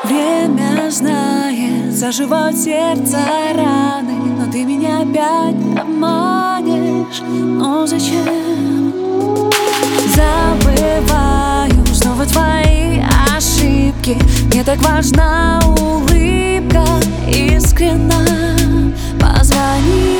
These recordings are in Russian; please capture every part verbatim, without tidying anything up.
Время знает, заживают сердце раны, но ты меня опять обманешь. Но зачем? Забываю снова твои ошибки. Мне так важна улыбка искренна. Позвони,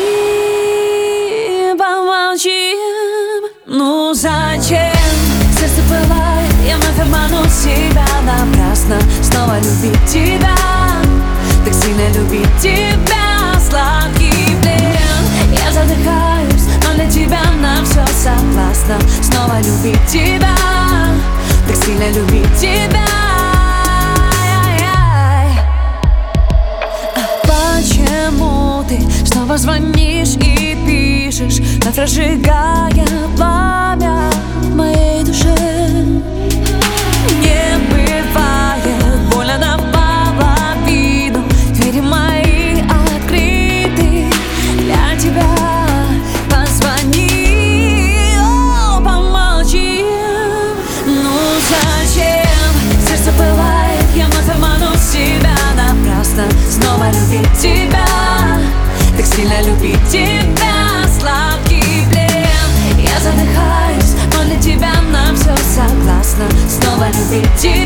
помолчим. Ну зачем? Сердце пылает, я вновь обману себя напрасно. Снова любить тебя, так сильно любить тебя. Сладкий плен, я задыхаюсь, но для тебя на все согласна. Снова любить тебя, так сильно любить тебя. Почему ты снова звонишь и пишешь, вновь разжигая пламя в моей душе? Не бывает больно наполовину, двери мои открыты для тебя. Позвони, о, помолчи. Ну зачем? Сердце пылает, я вновь обману себя напрасно. Снова любить тебя, так сильно любить тебя. Сладкий плен, я задыхаюсь, но для тебя на все согласна. Снова любить тебя.